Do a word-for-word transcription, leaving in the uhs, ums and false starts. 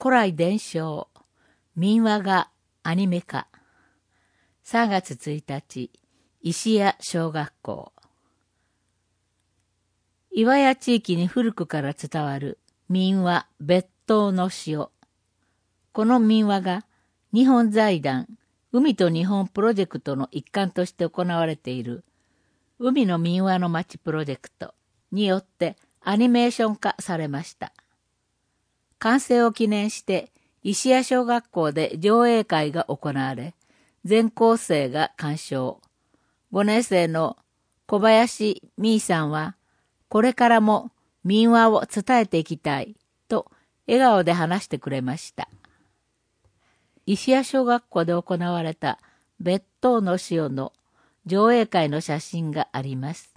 古来伝承、民話がアニメ化。さんがつついたち、石屋小学校。岩屋地域に古くから伝わる民話別当の塩。この民話が日本財団海と日本プロジェクトの一環として行われている海の民話の町プロジェクトによってアニメーション化されました。完成を記念して石屋小学校で上映会が行われ、全校生が鑑賞。ごねん生の小林美衣さんは、これからも民話を伝えていきたいと笑顔で話してくれました。石屋小学校で行われた別当の塩の上映会の写真があります。